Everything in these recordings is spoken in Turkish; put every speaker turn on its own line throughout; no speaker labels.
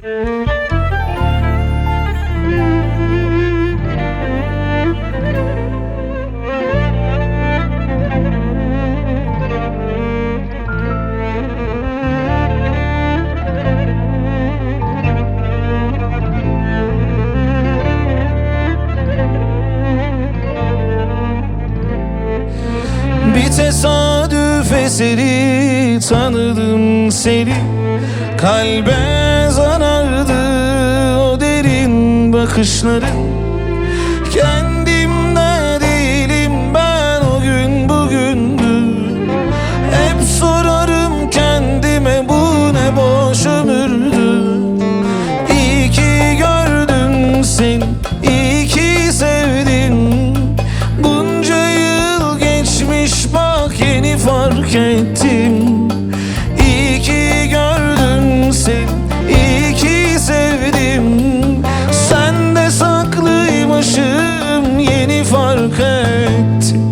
Bir tesadüf eseri tanıdım seni. Kalbe zarardı o derin bakışların. Kendimde değilim ben, o gün bugündür. Hep sorarım kendime, bu ne boş ömürdü. İyi ki gördüm seni, iyi ki sevdim. Bunca yıl geçmiş bak, yeni fark ettim. İyi ki gördüm seni, iyi ki sevdim. Sende saklıymışım, yeni fark ettim.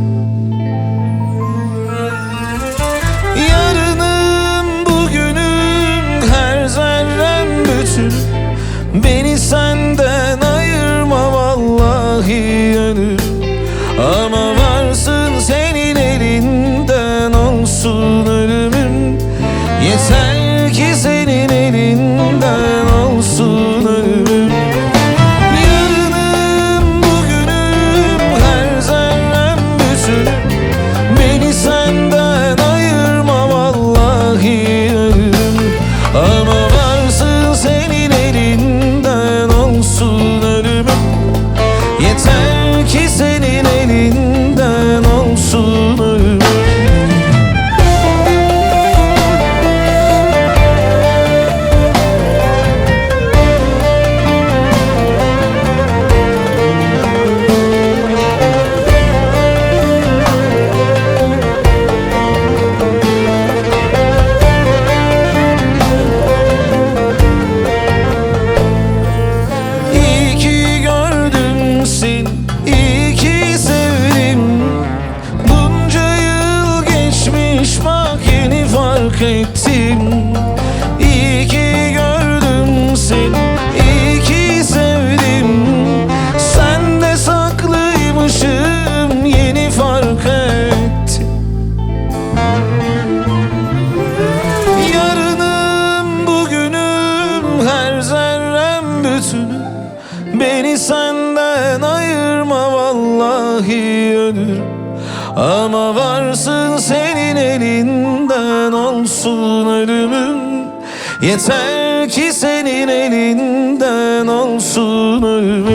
Yarınım bugünüm, her zerrem bütün. Beni senden ayırma, vallahi ölürüm. Ama varsın senin elinden olsun ölümüm. Yeter ki senin elinden olsun ölümüm. Yarınım bugünüm, her zerrem bütün. Beni senden ayırma, vallahi ölürüm. Ama varsın senin elinden olsun ölümüm. Yeter ki senin elinden olsun ölümüm. İyi ki gördüm seni, iyi ki sevdim. Bunca yıl geçmiş bak, yeni fark ettim. İyi ki gördüm seni, iyi ki sevdim. Sende saklıymışım, yeni fark ettim. Yarınım bugünüm, her zerrem bütünüm. Beni senden ayırma, vallahi ölürüm. Ama varsın senin elinden olsun ölümüm. Yeter ki senin elinden olsun ölümüm.